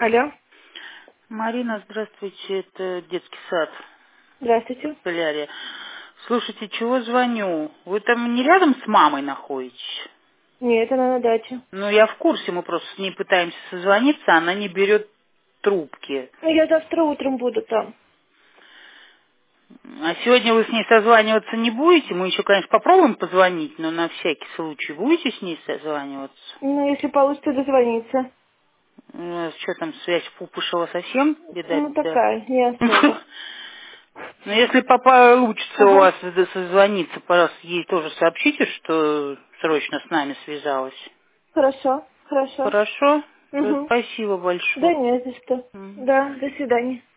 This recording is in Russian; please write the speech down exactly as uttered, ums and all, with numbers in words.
Алло. Марина, здравствуйте, это детский сад, Здравствуйте. Полярия. Слушайте, чего звоню? Вы там не рядом с мамой находитесь? Нет, она на даче. Ну, я в курсе, мы просто с ней пытаемся созвониться, она не берет трубки. Ну, я завтра утром буду там. А сегодня вы с ней созваниваться не будете? Мы еще, конечно, попробуем позвонить, но на всякий случай будете с ней созваниваться? Ну, если получится дозвониться. У нас что там, связь пупышева совсем, видать, Ну, да? такая, не особо. Ну, если папа получится у Ага. вас созвониться, пожалуйста, ей тоже сообщите, что срочно с нами связалась. Хорошо, хорошо. Хорошо? То Угу. спасибо Да большое. не за что. Мгм. Да, до свидания.